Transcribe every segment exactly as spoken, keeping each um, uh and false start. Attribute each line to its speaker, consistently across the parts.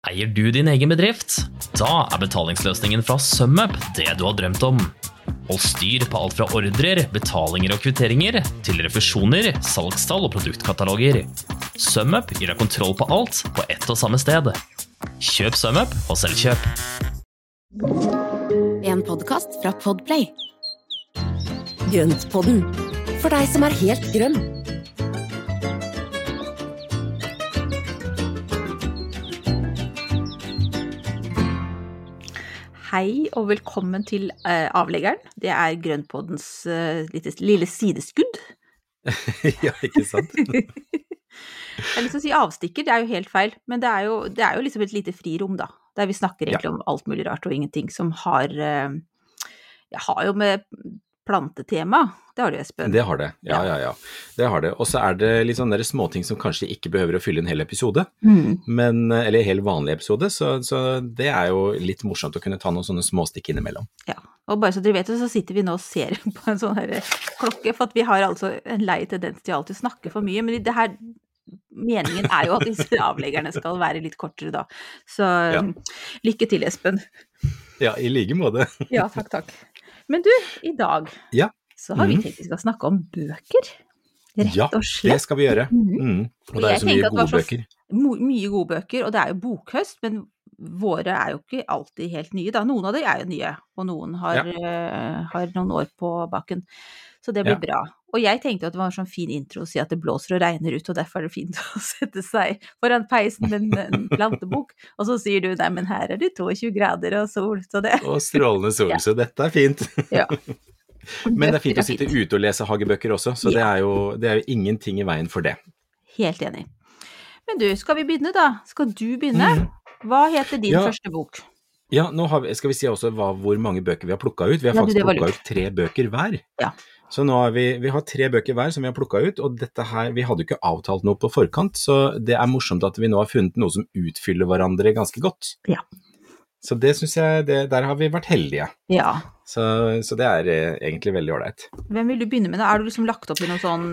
Speaker 1: Eier du din egen bedrift? Da er betalingsløsningen fra SumUp det du har drømt om. Hold styr på alt fra ordrer, betalinger og kvitteringer, til refusjoner, salgstall og produktkataloger. SumUp gir deg kontroll på alt på ett og samme sted. Kjøp SumUp og selvkjøp.
Speaker 2: En podcast fra Podplay. Grøntpodden, for deg som er helt grønn.
Speaker 3: Hei og velkommen til uh, avleggeren. Det er Grøntpoddens uh, lille, lille sideskudd.
Speaker 4: Ja, ikke sant?
Speaker 3: Jeg har lyst til å si avstikker, det er jo helt feil, men det er jo, det er jo liksom et lite frirom da, der vi snakker egentlig ja. Om alt mulig rart og ingenting som har, uh, jeg har jo med plantetema, det har du Espen.
Speaker 4: Det har det, ja, ja, ja, det har det. Og så er det litt sånne småting som kanskje ikke behøver å fylle en hel episode, mm. men, eller en hel vanlig episode, så, så det er jo litt morsomt å kunne ta noen sånne små stikk innimellom.
Speaker 3: Ja, og bare så dere vet det, så sitter vi nå og ser på en sånn her klokke, for at vi har altså en lei tendens til alltid å snakke for mye, men det her, meningen er jo at disse avleggerne skal være litt kortere da. Så ja. Lykke til Espen.
Speaker 4: Ja, i like måte.
Speaker 3: Ja, takk, takk. Men du, i dag
Speaker 4: ja.
Speaker 3: så har vi tenkt vi skal snakke om bøker, rett
Speaker 4: ja,
Speaker 3: og slett.
Speaker 4: Ja, det skal vi gjøre. Mm. Og det er så mye gode bøker.
Speaker 3: My, mye gode bøker, og det er jo bokhøst, men våre er jo ikke alltid helt nye da. Noen av dem er jo nye, og noen har, ja. uh, har noen år på bakken. Så det blir ja. Bra. Og jeg tenkte at det var en sånn fin intro å si at det blåser og regner ut, og derfor er det fint å sette seg foran peisen med en, en plantebok. Og så sier du, nei, men her er det tjueto grader og sol. Så det...
Speaker 4: Og strålende sol, ja. Så dette er fint.
Speaker 3: Ja.
Speaker 4: Men det er fint å sitte ute og lese hagebøker også, så ja. det, er jo, det er jo ingenting i veien for det.
Speaker 3: Helt enig. Men du, skal vi begynne da? Skal du begynne? Hva heter din ja. Første bok?
Speaker 4: Ja, nå har vi, skal vi si også hva, hvor mange bøker vi har plukket ut. Vi har
Speaker 3: ja,
Speaker 4: faktisk plukket ut tre bøker hver.
Speaker 3: Ja.
Speaker 4: Så nå har vi, vi har tre bøker hver som vi har plukket ut, og dette her, vi hadde jo ikke avtalt noe på forkant, så det er morsomt at vi nå har funnet noe som utfyller hverandre ganske godt.
Speaker 3: Ja. Så
Speaker 4: det synes jeg, det, der har vi vært heldige.
Speaker 3: Ja.
Speaker 4: Så, så det er eh, egentlig veldig ordentlig.
Speaker 3: Hvem vil du begynne med da? Er du liksom lagt opp i noe sånn,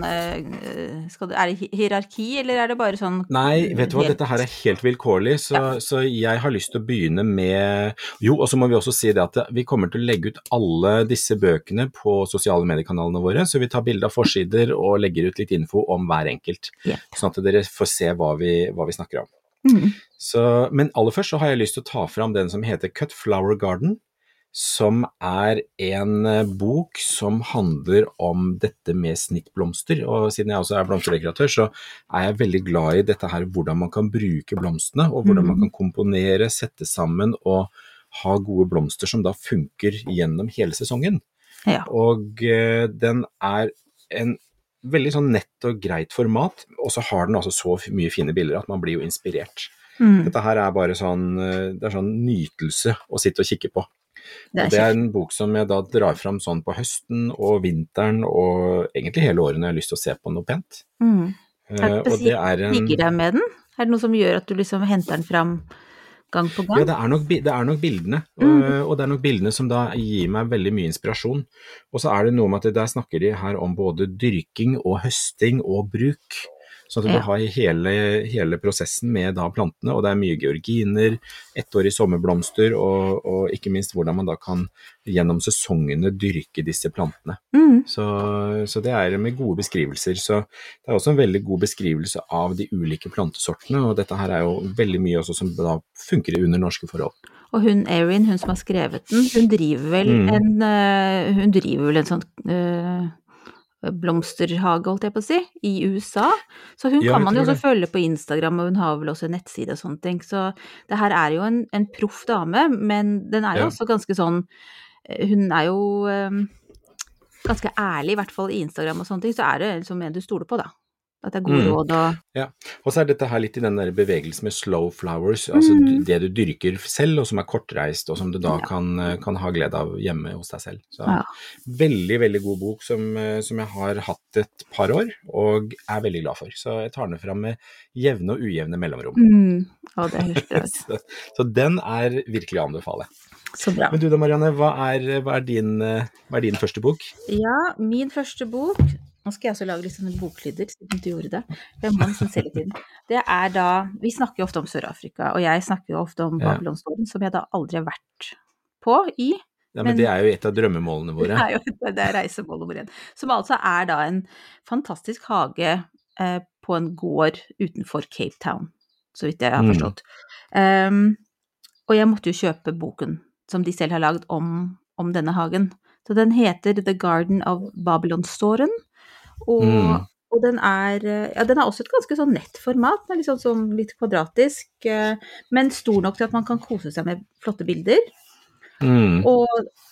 Speaker 3: eh, skal det, er det hierarki, eller er det bare sånn?
Speaker 4: Nei, vet du hva, dette her er helt vilkårlig, så, ja. Så jeg har lyst til å begynne med, jo, og så må vi også si det at vi kommer til å legge ut alle disse bøkene på sosiale mediekanalene våre, så vi tar bilder av forsider og legger ut litt info om hver enkelt, ja. Sånn at dere får se hva vi, hva vi snakker om. Mm. Så, men aller først så har jeg lyst til å ta fram den som heter Cut Flower Garden, som er en bok som handler om dette med snittblomster, og siden jeg også er blomsterdekoratør, så er jeg veldig glad i dette her, hvordan man kan bruke blomstene, og hvordan man kan komponere, sette sammen og ha gode blomster som da funker gjennom hele sesongen.
Speaker 3: Ja.
Speaker 4: Og uh, den er en veldig sånn nett og greit format, og så har den altså så mye fine bilder at man blir jo inspirert. Mm. Dette her er bare sånn, det er sånn nytelse å sitte og kikke på. Det er, og det er en bok som jeg da drar fram sånn på høsten og vinteren, og egentlig hele året når jeg har lyst til å se på noe pent.
Speaker 3: Mm. Er det
Speaker 4: uh, og det er en...
Speaker 3: Ligger deg med den? Er det noe som gjør at du liksom henter den fram gang på gang?
Speaker 4: Ja, det er nok, det er nok bildene, mm. uh, og det er nok bildene som da gir meg veldig mye inspirasjon. Og så er det noe med at der snakker de her om både dyrking og høsting og bruk, sånn at du ja. Har hele, hele prosessen med da plantene, og det er mye georginer, ettårige sommerblomster, og, og ikke minst hvordan man da kan gjennom sesongene dyrke disse plantene. Mm. Så, så det er med gode beskrivelser, så det er også en veldig god beskrivelse av de ulike plantesortene, og dette her er jo veldig mye også som da funker under norske forhold.
Speaker 3: Og hun, Erin, hun som har skrevet den, hun driver vel mm. en, uh, hun driver vel en sånn... Uh, blomsterhage, holdt jeg på å si, i U S A. Så hun ja, kan man jo også det. Følge på Instagram, og hun har vel også en nettside og sånne ting. Så det her er jo en, en proff dame, men den er jo ja. Også ganske sånn, hun er jo um, ganske ærlig, i hvert fall i Instagram og sånne ting, så er det liksom en du stoler på da. At det er gode mm. råd og...
Speaker 4: Ja, og så er dette her litt i den der bevegelsen med slow flowers, altså mm. det du dyrker selv, og som er kortreist, og som du da ja. kan, kan ha glede av hjemme hos deg selv. Så ja. Veldig, veldig god bok som, som jeg har hatt et par år, og er veldig glad for. Så jeg tar den frem med jevne og ujevne mellomrom.
Speaker 3: Mm. Ja, det er helt rett.
Speaker 4: så, så den er virkelig å anbefale.
Speaker 3: Så bra.
Speaker 4: Men du da, Marianne, hva er, hva er, din, hva er din første bok?
Speaker 3: Ja, min første bok... nå skal jeg også lage litt sånne boklydder, siden du gjorde det. Hvem man som ser litt inn. Det er da, vi snakker jo ofte om Sør-Afrika, og jeg snakker jo ofte om
Speaker 4: Ja.
Speaker 3: Babylonstårn, som jeg da aldri har vært på i.
Speaker 4: Ja, men
Speaker 3: Men-
Speaker 4: det er jo et av drømmemålene
Speaker 3: Det
Speaker 4: våre.
Speaker 3: er jo det er reisemål nummer én. Som altså er da en fantastisk hage eh, på en gård utenfor Cape Town, så vidt jeg har
Speaker 4: Mm.
Speaker 3: forstått. Um, og jeg måtte jo kjøpe boken som de selv har lagd om, om denne hagen. Så den heter The Garden of Babylonstårn, og,
Speaker 4: Mm.
Speaker 3: og den er, eh, ja, den har også et ganske sånn nett format, den er litt sånn, sånn litt kvadratisk, eh, men stor nok til at man kan kose seg med flotte bilder,
Speaker 4: Mm.
Speaker 3: og,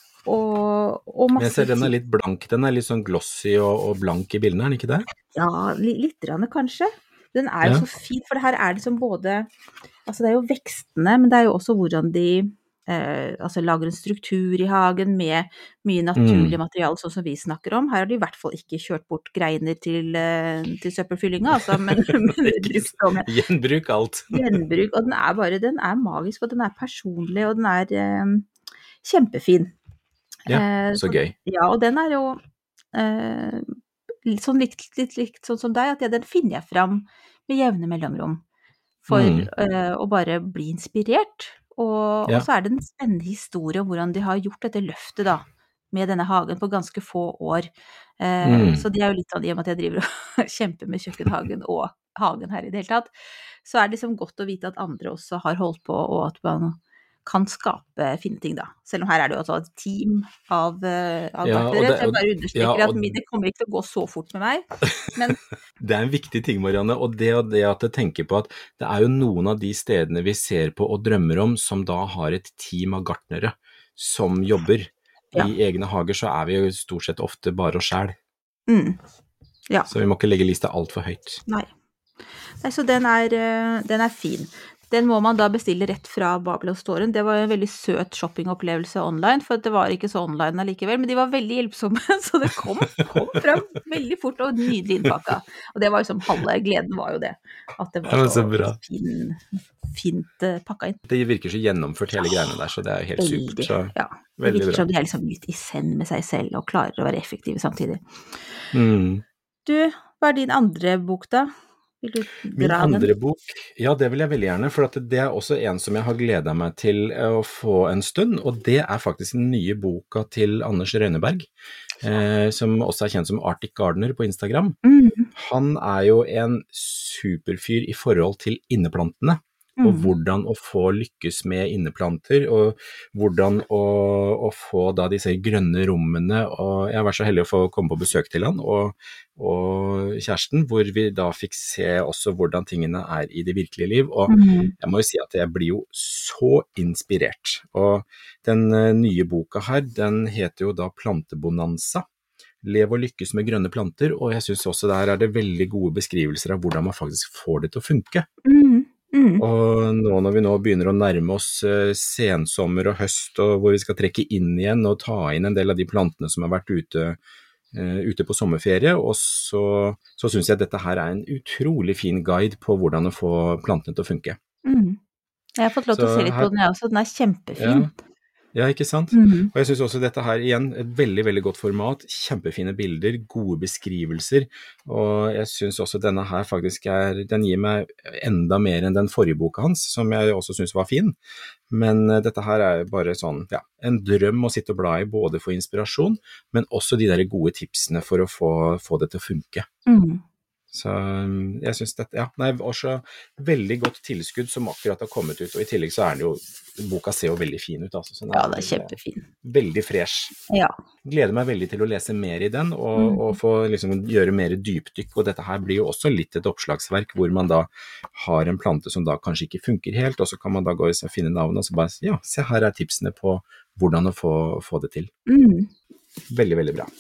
Speaker 3: og, og
Speaker 4: Men jeg
Speaker 3: masse
Speaker 4: ser den er litt blank, den er litt sånn glossy og, og blank i bildene, er den ikke det?
Speaker 3: Ja, li- litt grann kanskje. Den er jo
Speaker 4: Ja.
Speaker 3: så fin, for det her er liksom både, altså det er jo vekstene, men det er jo også hvordan de eh, altså lager en struktur i hagen med mye naturlig
Speaker 4: Mm.
Speaker 3: materiale, sånn som vi snakker om. Her har de i hvert fall ikke kjørt bort greiner til, eh, til søppelfyllinga, altså, men, men brukt som
Speaker 4: Gjenbruk alt.
Speaker 3: gjenbruk, og den er bare, den er magisk, og den er personlig, og den er eh, kjempefin.
Speaker 4: Ja,
Speaker 3: Eh,
Speaker 4: så gøy.
Speaker 3: Ja, og den er jo eh, litt sånn likt, litt likt sånn som deg, at ja, den finner jeg fram med jevne mellomrom for
Speaker 4: Mm.
Speaker 3: eh, å bare bli inspirert. Og,
Speaker 4: Ja.
Speaker 3: og så er det en spennende historie om hvordan de har gjort dette løftet da, med denne hagen på ganske få år. Eh,
Speaker 4: Mm.
Speaker 3: Så det er jo litt sånn, i og med at jeg driver og kjemper med kjøkkenhagen og hagen her i det hele tatt, så er det liksom godt å vite at andre også har holdt på, og at man kan skape fine ting da. Selv om her er det jo også et team av, eh, av
Speaker 4: Ja, og
Speaker 3: gartnere,
Speaker 4: det-
Speaker 3: så jeg bare understreker
Speaker 4: ja, og-
Speaker 3: at mi- det kommer ikke til å gå så fort med meg, men
Speaker 4: Det er en viktig ting, Marianne, og det, og det at jeg tenker på at det er jo noen av de stedene vi ser på og drømmer om som da har et team av gartnere som jobber.
Speaker 3: Ja.
Speaker 4: I egne hager så er vi jo stort sett ofte bare oss selv,
Speaker 3: mm, ja.
Speaker 4: så vi må ikke legge lista alt for høyt.
Speaker 3: Nei. Nei, så den er, eh, den er fin. Den må man da bestille rett fra Babylonstårn. Det var en veldig søt shoppingopplevelse online, for det var ikke så online allikevel, men de var veldig hjelpsomme, så det kom, kom frem veldig fort og nydelig innpakka. Og det var liksom halve gleden var jo det, at det
Speaker 4: Ja,
Speaker 3: var
Speaker 4: men
Speaker 3: så,
Speaker 4: så bra.
Speaker 3: fin, fint uh, pakka inn.
Speaker 4: Det virker så gjennomført hele greiene der, så det er jo helt supert.
Speaker 3: Veldig,
Speaker 4: Så
Speaker 3: ja. Det
Speaker 4: veldig
Speaker 3: virker
Speaker 4: bra.
Speaker 3: som de er liksom litt i send med seg selv og klarer å være effektive samtidig.
Speaker 4: Mm.
Speaker 3: Du, hva er din andre bok da? Vil du
Speaker 4: Min
Speaker 3: dra den?
Speaker 4: andre bok, ja det vil jeg veldig gjerne, for at det er også en som jeg har gledet meg til å få en stund, og det er faktisk den nye boka til Anders Røyneberg, eh, som også er kjent som Arctic Gardener på Instagram.
Speaker 3: Mm,
Speaker 4: Han er jo en superfyr i forhold til inneplantene, og
Speaker 3: mm,
Speaker 4: hvordan å få lykkes med inneplanter, og hvordan å, å få da disse grønne rommene, og jeg har vært så heldig å få komme på besøk til han, og, og kjæresten, hvor vi da fikk se også hvordan tingene er i det virkelige liv, og
Speaker 3: mm,
Speaker 4: jeg må jo si at jeg blir jo så inspirert, og den eh, nye boka her, den heter jo da Plantebonanza, Lev og lykkes med grønne planter, og jeg synes også der er det veldig gode beskrivelser av hvordan man faktisk får det til å funke.
Speaker 3: mm, mm.
Speaker 4: Og nå når vi nå begynner å nærme oss eh, sensommer og høst, og hvor vi skal trekke inn igjen og ta inn en del av de plantene som har vært ute, eh, ute på sommerferie, og så, så synes jeg dette her er en utrolig fin guide på hvordan å få plantene til å funke.
Speaker 3: Mm. Jeg har fått lov til å
Speaker 4: Så
Speaker 3: se litt
Speaker 4: her-
Speaker 3: på den, jeg også. Den er kjempefin.
Speaker 4: Ja, ikke sant?
Speaker 3: Mhm.
Speaker 4: Og jeg synes også dette her igjen, et veldig, veldig godt format, kjempefine bilder, gode beskrivelser, og jeg synes også denne her faktisk er, den gir meg enda mer enn den forrige boka hans, som jeg også synes var fin, men eh, dette her er bare sånn, ja, en drøm å sitte og bla i, både for inspirasjon, men også de der gode tipsene for å få, få det til å funke.
Speaker 3: Mm.
Speaker 4: Så um, jeg synes dette, ja, nei, også veldig godt tilskudd som akkurat har kommet ut, og i tillegg så er det jo, boka ser jo veldig fin ut, altså, så den
Speaker 3: Ja, det er kjempefin.
Speaker 4: veldig fresh.
Speaker 3: Ja.
Speaker 4: Gleder meg veldig til å lese mer i den, og,
Speaker 3: Mm.
Speaker 4: og få liksom gjøre mer dypdykk, og dette her blir jo også litt et oppslagsverk, hvor man da har en plante som da kanskje ikke funker helt, og så kan man da gå og finne navnet, og så bare, ja, se her er tipsene på hvordan å få, få det til.
Speaker 3: Mm.
Speaker 4: Veldig, veldig bra.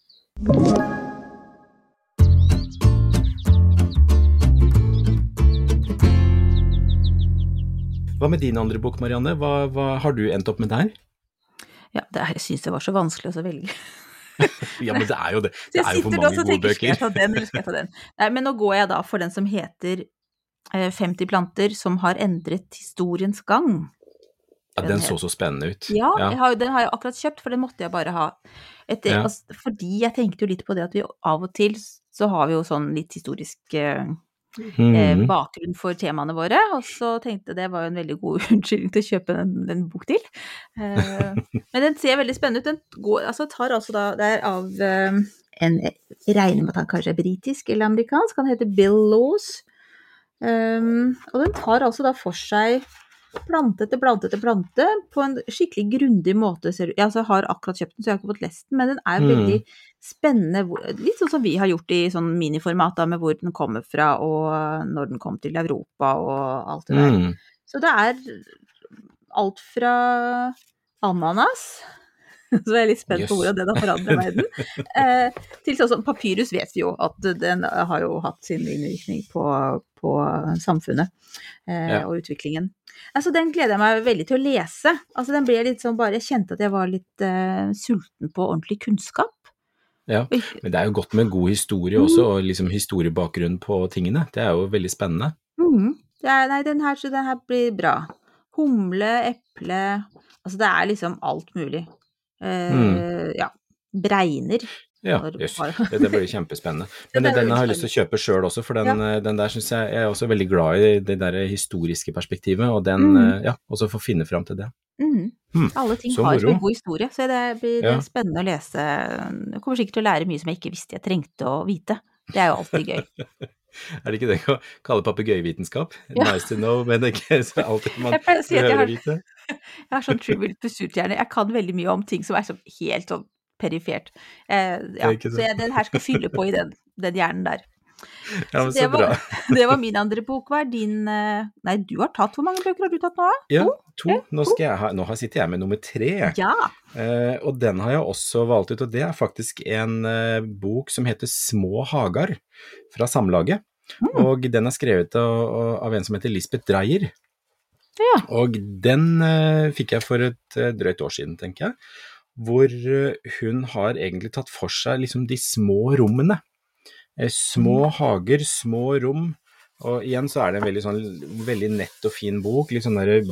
Speaker 4: Hva med din andre bok, Marianne? Hva, hva har du endt opp med der?
Speaker 3: Ja, det, er- jeg synes det var så vanskelig å velge.
Speaker 4: Ja, men det er jo det.
Speaker 3: Så
Speaker 4: Det
Speaker 3: jeg
Speaker 4: er jo for
Speaker 3: sitter nå
Speaker 4: mange
Speaker 3: og
Speaker 4: gode
Speaker 3: tenker, skal jeg
Speaker 4: bøker.
Speaker 3: ta den, eller skal jeg ta den? Nei, men nå går jeg da for den som heter eh, femti planter som har endret historiens gang.
Speaker 4: Ja, den så så spennende ut.
Speaker 3: Ja,
Speaker 4: Ja,
Speaker 3: jeg har, den har jeg akkurat kjøpt, for den måtte jeg bare ha. Etter,
Speaker 4: ja.
Speaker 3: altså, fordi jeg tenkte jo litt på det at vi av og til så har vi jo sånn litt historisk eh, eh,
Speaker 4: Mhm.
Speaker 3: bakgrunn for temaene våre, og så tenkte jeg det var jo en veldig god unnskyldning til å kjøpe en, en bok til. Eh, men den ser veldig spennende ut. Den går, altså, tar altså da, det er av eh, en, jeg regner med at han kanskje er britisk eller amerikansk, han heter Bill Laws. Um, og den tar altså da for seg plante etter plante etter plante på en skikkelig grundig måte. Ser du. Jeg altså har akkurat kjøpt den, så jeg har ikke fått lest den, men den er veldig
Speaker 4: Mm.
Speaker 3: spennende, hvor- litt sånn som vi har gjort i sånn miniformat da, med hvor den kommer fra, og når den kom til Europa, og alt det der.
Speaker 4: Mm.
Speaker 3: Så det er alt fra ananas, så jeg er litt spent på
Speaker 4: Jøss.
Speaker 3: hvordan den har forandret verden, eh, til sånn som papyrus vet vi jo, at den har jo hatt sin innvirkning på, på samfunnet eh,
Speaker 4: Ja.
Speaker 3: og utviklingen. Altså, den gleder jeg meg veldig til å lese. Altså, den ble litt sånn bare, jeg kjente at jeg var litt eh, sulten på ordentlig kunnskap.
Speaker 4: Ja,
Speaker 3: Og ikke-
Speaker 4: men det er jo godt med god historie også, og liksom historiebakgrunn på tingene. Det er jo veldig spennende.
Speaker 3: Mhm. Det er, nei, den her, så den her blir bra. Humle, eple, altså det er liksom alt mulig. Eh, ja, bregner.
Speaker 4: Ja,
Speaker 3: Når-
Speaker 4: jøss.
Speaker 3: bare-
Speaker 4: Det, det blir kjempespennende. Men
Speaker 3: Den er
Speaker 4: den
Speaker 3: veldig
Speaker 4: har jeg lyst til å kjøpe selv også, for den, eh, den der synes jeg, jeg er også veldig glad i det der historiske perspektivet, og den,
Speaker 3: Mhm.
Speaker 4: eh, ja, også få finne frem til det.
Speaker 3: Mhm.
Speaker 4: Hmm,
Speaker 3: Alle ting
Speaker 4: så
Speaker 3: har
Speaker 4: moro.
Speaker 3: en god historie, så det blir
Speaker 4: Ja.
Speaker 3: spennende å lese. Jeg kommer sikkert til å lære mye som jeg ikke visste jeg trengte å vite. Det er jo alltid gøy.
Speaker 4: Er det ikke det å kalle papegøyevitenskap?
Speaker 3: Ja.
Speaker 4: Nice to know, men det er ikke så alltid man
Speaker 3: Jeg pleier å si at jeg
Speaker 4: behøver
Speaker 3: har-
Speaker 4: å vite.
Speaker 3: Jeg har sånn trivial pursuit-hjerne. Jeg kan veldig mye om ting som er så helt sånn perifert. Eh, ja.
Speaker 4: Ikke sant?
Speaker 3: Så jeg, den her skal fylle på i den, den hjernen der.
Speaker 4: Ja, men
Speaker 3: Så det
Speaker 4: så bra.
Speaker 3: var, det var min andre bok. Hva er din eh, Nei, du har tatt, hvor mange bøker har du tatt nå?
Speaker 4: Ja, to. Nå, skal jeg ha, nå har- sitter jeg med nummer tre.
Speaker 3: Ja.
Speaker 4: Eh, og den har jeg også valgt ut, og det er faktisk en eh, bok som heter Små hagar, fra Samlaget.
Speaker 3: Mm.
Speaker 4: Og den er skrevet av, av en som heter Lisbeth Dreyer.
Speaker 3: Ja.
Speaker 4: Og den eh, fikk jeg for et eh, drøyt år siden, tenker jeg, hvor eh, hun har egentlig tatt for seg liksom de små rommene. Eh, små hager, små rom, og igjen så er det en veldig sånn, veldig nett og fin bok, litt sånn der,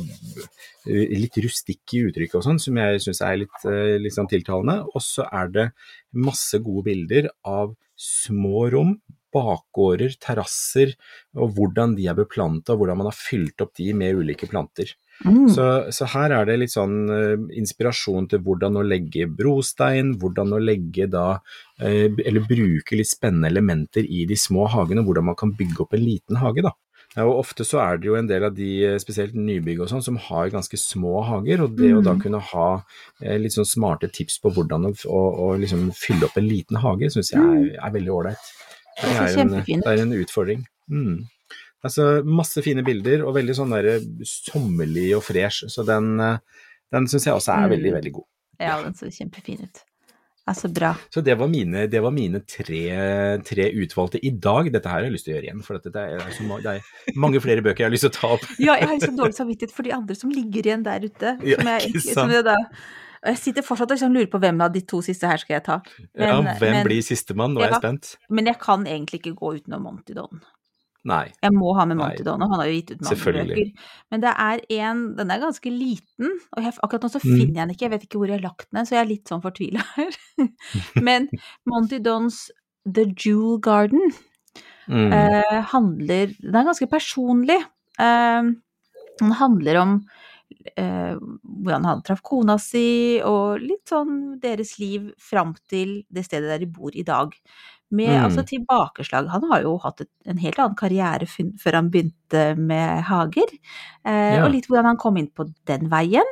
Speaker 4: eh, litt rustikk i uttrykket og sånn, som jeg synes er litt, eh, litt sånn tiltalende, og så er det masse gode bilder av små rom, bakgårder, terrasser, og hvordan de er beplantet, og hvordan man har fylt opp de med ulike planter.
Speaker 3: Mm.
Speaker 4: Så, så her er det litt sånn uh, inspirasjon til hvordan å legge brostein, hvordan å legge da, uh, eller bruke litt spennende elementer i de små hagene, hvordan man kan bygge opp en liten hage da. Ja, og ofte så er det jo en del av de, spesielt nybygg og sånn, som har ganske små hager, og det
Speaker 3: Mm.
Speaker 4: å da kunne ha uh, litt sånn smarte tips på hvordan å, å, å liksom fylle opp en liten hage, synes jeg er, er veldig ordentlig. Det
Speaker 3: Det ser
Speaker 4: er en,
Speaker 3: kjempefint.
Speaker 4: det er en utfordring. Mm. Altså, masse fine bilder, og veldig sånn der sommerlig og fresh, så den, eh, den synes jeg også er veldig,
Speaker 3: Mm.
Speaker 4: veldig god.
Speaker 3: Ja, den ser kjempefin ut. Ja, så bra.
Speaker 4: Så det var mine, det var mine tre, tre utvalgte i dag. Dette her har jeg lyst til å gjøre igjen, for dette, det, er så, ma- det er mange flere bøker jeg har lyst til å ta opp.
Speaker 3: Ja, jeg har liksom dårlig samvittighet for de andre som ligger igjen der ute.
Speaker 4: Ja,
Speaker 3: som jeg,
Speaker 4: ikke
Speaker 3: som
Speaker 4: sant?
Speaker 3: jeg, da, og jeg sitter fortsatt og liksom lurer på hvem av de to siste her skal jeg ta.
Speaker 4: Ja,
Speaker 3: Men-
Speaker 4: hvem
Speaker 3: men-
Speaker 4: blir sistemann? Nå er
Speaker 3: Ja.
Speaker 4: jeg spent.
Speaker 3: Men jeg kan egentlig ikke gå utenom Monty Don.
Speaker 4: Nei.
Speaker 3: Jeg må ha med
Speaker 4: Nei.
Speaker 3: Monty Don, og han har jo gitt ut mange
Speaker 4: Selvfølgelig.
Speaker 3: bøker. Men det er en, den er ganske liten, og jeg, akkurat nå så
Speaker 4: Mm.
Speaker 3: finner jeg den ikke, jeg vet ikke hvor jeg har lagt den, så jeg er litt sånn fortvilet her. Men Monty Dons The Jewel Garden
Speaker 4: Mm.
Speaker 3: eh, handler, den er ganske personlig. Eh, den handler om eh, hvordan han traff kona si, og litt sånn deres liv fram til det stedet der de bor i dag. Med
Speaker 4: Mm.
Speaker 3: altså tilbakeslag. Han har jo hatt et, en helt annen karriere fin- før han begynte med hager. Eh,
Speaker 4: Ja.
Speaker 3: Og litt hvordan han kom inn på den veien.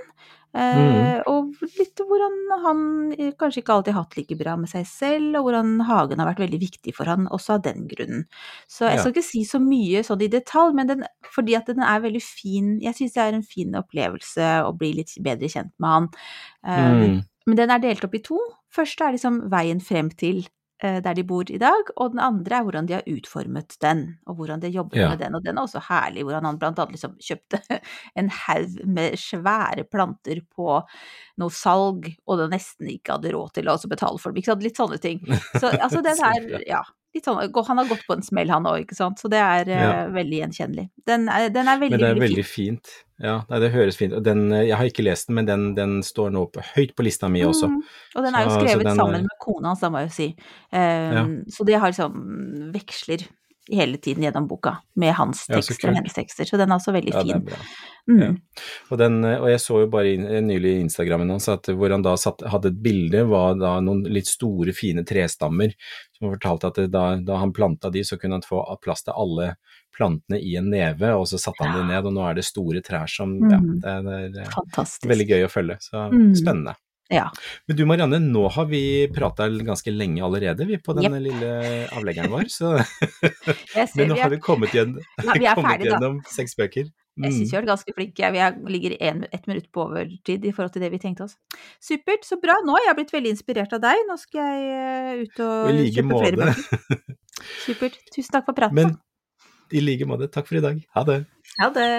Speaker 3: Eh,
Speaker 4: Mm.
Speaker 3: Og litt hvordan han eh, kanskje ikke alltid hatt like bra med seg selv, og hvordan hagen har vært veldig viktig for han også av den grunnen. Så jeg
Speaker 4: Ja.
Speaker 3: skal ikke si så mye sånn i detalj, men den, fordi at den er veldig fin, jeg synes det er en fin opplevelse å bli litt bedre kjent med han. Eh,
Speaker 4: Mm.
Speaker 3: Men den er delt opp i to. Første er liksom veien frem til eh, der de bor i dag, og den andre er hvordan de har utformet den, og hvordan de jobber
Speaker 4: Ja.
Speaker 3: med den, og den er også herlig, hvordan han blant annet liksom kjøpte en haug med svære planter på noe salg, og det nesten ikke hadde råd til å også betale for dem, ikke sant, litt sånne ting. Så altså den
Speaker 4: Så
Speaker 3: her,
Speaker 4: bra.
Speaker 3: ja, litt sånn, han har gått på en smell han også, ikke sant? Så det er ja. uh, veldig gjenkjennelig. Den er, den er veldig,
Speaker 4: men det er
Speaker 3: veldig,
Speaker 4: veldig fint. fint. Ja, det høres fint. Og den, jeg har ikke lest den, men den, den står nå på, høyt på lista mi også. Mm.
Speaker 3: Og den er jo skrevet så, så sammen er... med kona hans, da må jeg jo si. Um, ja. Så det har liksom veksler hele tiden gjennom boka, med hans tekster ja, og hennes tekster, så den er også veldig ja, fin.
Speaker 4: Det er bra. Mm. Ja. Og, den, og jeg så jo bare in, nylig i Instagrammen hans at hvor han da satt, hadde et bilde, var da noen litt store, fine trestammer, som fortalte at det, da, da han planta de, så kunne han få plass til alle plantene i en neve, og så satte han ja. det ned, og nå er det store trær som, mm. ja, det, det, det er fantastisk. Veldig gøy å følge, så mm. spennende.
Speaker 3: Ja.
Speaker 4: Men du Marianne, nå har vi pratet ganske lenge allerede, vi på denne yep. lille avleggeren vår, så ser, men nå har vi kommet, igjen,
Speaker 3: ja, vi
Speaker 4: kommet
Speaker 3: ferdig,
Speaker 4: gjennom seks bøker.
Speaker 3: Mm. Jeg synes vi har vært ganske flinke, vi ligger en, ett minutt på overtid i forhold til det vi tenkte oss. Supert, så bra, nå har jeg blitt veldig inspirert av deg, nå skal jeg ut og, og kjøpe måte. flere bøker. Supert, tusen takk for praten.
Speaker 4: Men i like måte, takk for i dag. Ha det.
Speaker 3: Ha det.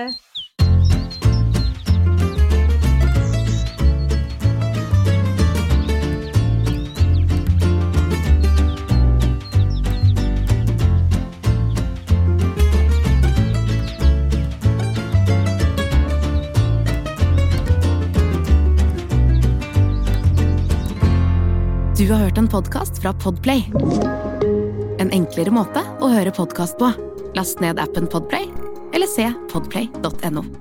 Speaker 2: Du har hørt en podcast fra Podplay. En enklere måte å høre podcast på. Last ned appen Podplay, eller se podplay punktum no.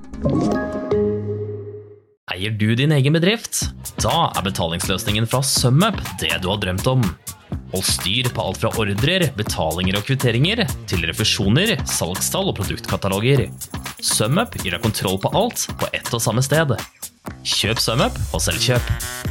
Speaker 1: Eier du din egen bedrift? Da er betalingsløsningen fra SumUp det du har drømt om. Hold styr på alt fra ordrer, betalinger og kvitteringer, til refusjoner, salgstall og produktkataloger. SumUp gir deg kontroll på alt på ett og samme sted. Kjøp SumUp og selv kjøp.